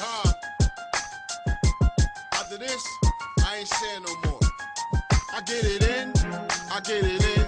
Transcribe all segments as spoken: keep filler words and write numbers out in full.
Huh? After this, I ain't saying no more. I get it in, I get it in,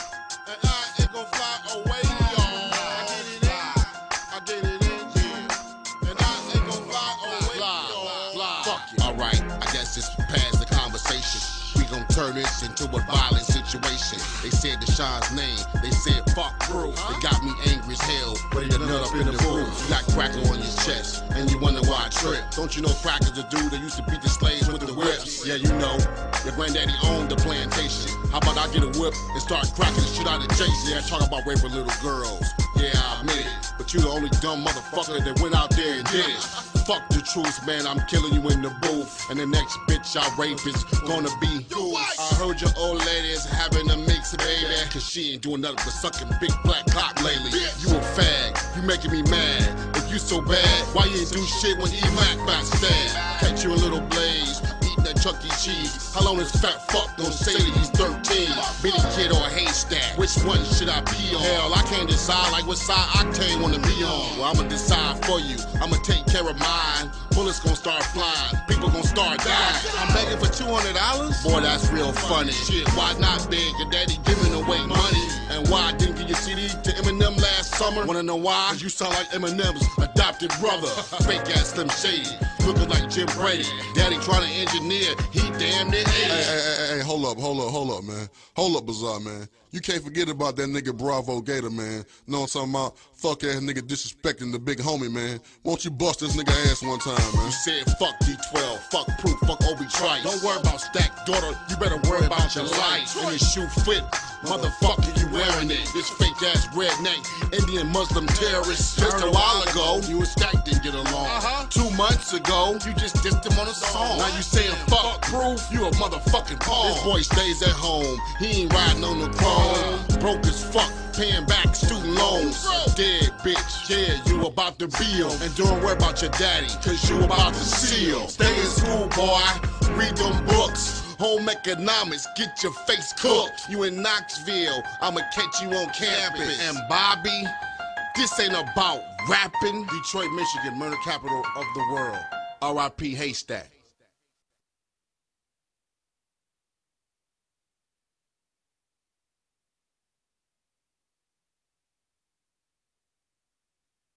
and I ain't gon' fly away, y'all. I get it in, I get it in, yeah, and I ain't gon' fly away, y'all. Fuck it. All right, I guess it's past the conversation. We gon' turn this into a violent situation. They said Deshaun's name, they said fuck bro. They got me angry as hell, ready to nut up in the booth. You got cracker on your chest, and you wonder why I trip. Don't you know cracker's the dude that used to beat the slaves with the whips? Yeah, you know, your granddaddy owned the plantation. How about I get a whip and start cracking the shit out of Jason? Yeah, talk about raping little girls. Yeah, I admit it, but you the only dumb motherfucker that went out there and did it. Fuck the truth, man, I'm killing you in the booth. And the next bitch I rape is gonna be you. I heard your old lady is having a mix, baby, cause she ain't doing nothing but sucking big black cock lately. You a fag, you making me mad. If you so bad, why you ain't do shit when E-Mac backstab? Catch you a little blaze, eating that Chuck E. Cheese. How long this fat fuck don't say that he's thirteen? Bitty kid or a haystack, which one should I pee on? Hell, I can't decide like what side Octane wanna be on. Well, I'ma decide for you, I'ma take care of mine. Bullets gon' start flying, people gon' start dying. I'm begging for two hundred dollars? Boy, that's real funny. Shit, why not beg? Your daddy giving away money. And why I didn't give your C D to Eminem last summer? Wanna know why? Cause you sound like Eminem's adopted brother. Fake ass Slim Shady, looking like Jim Brady. Daddy trying to engineer, he damn near eighty. Hey, hey, hey, hey, hold up, hold up, hold up, man. Hold up, Bizarre, man. You can't forget about that nigga Bravo Gator, man. Know what I'm talking about? Fuck ass nigga disrespecting the big homie, man. Won't you bust this nigga ass one time, man? You said fuck D twelve, fuck Proof, fuck Obi Trice. Don't worry about Stack, daughter, you better worry about your life. And your shoe fit, motherfucker, you wearing it. This fake ass redneck, Indian Muslim terrorist. Just a while ago, you and Stack didn't get along. Uh-huh. Two months ago, you just dissed him on a song. Now you saying fuck Proof, you a motherfucking pawn. This boy stays at home, he ain't riding on the chrome. Broke as fuck, paying back student loans. Dead bitch, yeah, you about to be him. And don't worry about your daddy, cause you about to see him. Stay in school, boy, read them books. Home economics, get your face cooked. You in Knoxville, I'ma catch you on campus. And Bobby, this ain't about rapping. Detroit, Michigan, murder capital of the world. R I P Haystack.